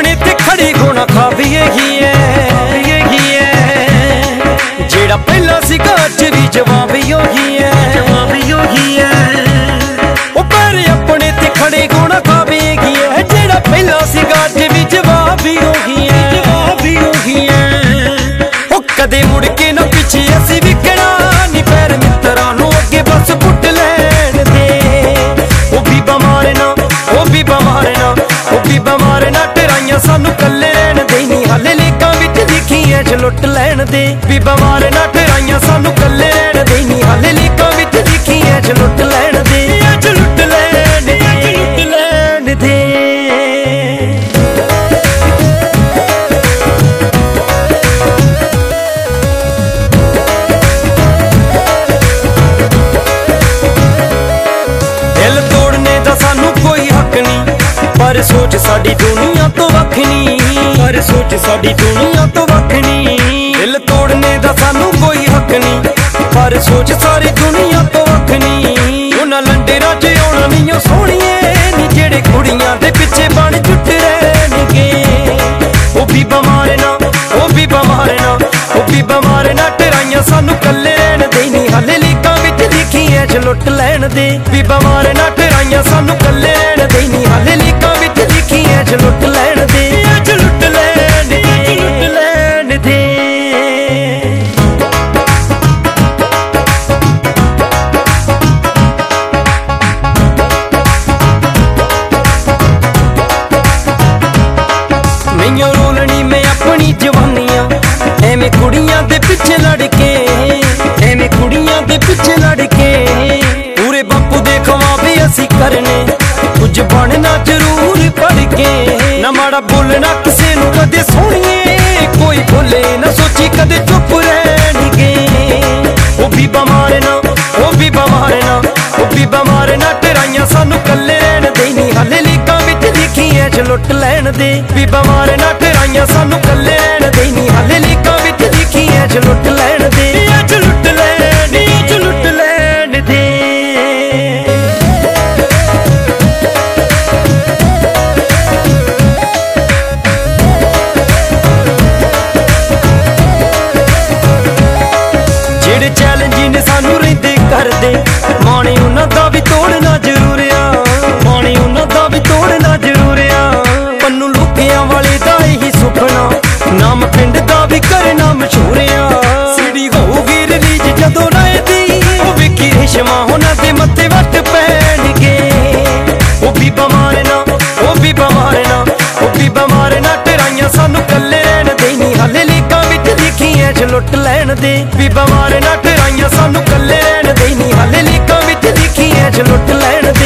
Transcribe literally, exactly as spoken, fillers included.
अपने ते खड़ी गुणा खावीए ही है जेड़ा पहला सीगा अज भी जवाब ही होगी है जवाब ही होगी है ओ पर अपने ते खड़े गुणा खावेगी है जेड़ा पहला सीगा अज भी जवाब ही होगी है जवाब ही होगी है ओ कदे मुड़ के ना पिछे असी विकना नी पैर मित्रा नू अगे बस पुट लैण दे ओ भी बमार ना ओ भी बमार ना ओ भी बमार ना टराइयां सानू कल्ले रहन दे नी हाले लेकां विच दिखियां च लुट लैण दे भी बमार ना टराइयां सानू कल्ले रहन दे नी हाले लेकां विच दिखियां च लुट लैण दे च लुट लैण दे लुट लैण दे दिल तोड़ने दा सानू कोई हक नहीं पर सोच साडी दुनिया तो वख नहीं पर सोच साडी दुनिया तो वख नहीं दिल तोड़ने दा सानू कोई हक नहीं पर सोच सारी दुनिया तो वख नहीं उन्हां लंडेरां च आउणा नहीं सोहणीए नी जेड़े कुड़ियां दे पिछे बण झुट रहणगे ओ भी बमार ना ओ भी बमार ना ओ भी बमार ना टराइयां सानू कल्ले रहण दे नी हाले लेकां विच दिखियां च लुट लैण दे भी बमार ना टराइयां सानू कल्ले रहण दे नी हाले लेकां विच दिखियां च लुट लैण दे च लुट लैण दे लुट लैण दे नहीं रोलनी मैं अपनी जवानियां एवें कुड़ियां दे पिछे लड़ के एवें कुड़ियां दे पिछे लड़ के पूरे बापू दे खवा भी असी करने कुछ बनना जरूर पढ़ के ना माड़ा बोलना किसे नू कदे सोहणीए कोई बोले ना सोची कदे चुप रहणगे ओ भी बमार ना ओ भी बमार ना ओ भी बमार ना टराइयां सानू कल्ले रहण दे नी हाले लेकां विच दिखियां च लुट लैण दे भी बमार ना टराइयां सानू कल्ले रहण दे नी हाले लेकां विच दिखियां च लुट लैण दे च लुट लैण दे च लुट लैण दे जेड़े चैलेंज ने सानू रहिंदे करदे माणे उन्हां दा भी तोड़ना जरूर आ माणे उन्हां दा भी तोड़ना जरूर आ पन्नू लुकियां वाले दा ही सुपना नाम पिंड दा भी करना मशहूर आ सीडी होगी रिलीज जदों राए दी ओ विकी रेशमा उन्हां दे मत्थे वट पैणगे ओ भी बमार ना ओ भी बमार ना ओ भी बमार ना टराइयां सानू कल्ले रहण दे नी हाले लेकां विच दिखियां च लुट लैण दे भी बमार ना टराइयां सानू कल्ले रहण दे नी हाले लेकां विच दिखियां च लुट लैण दे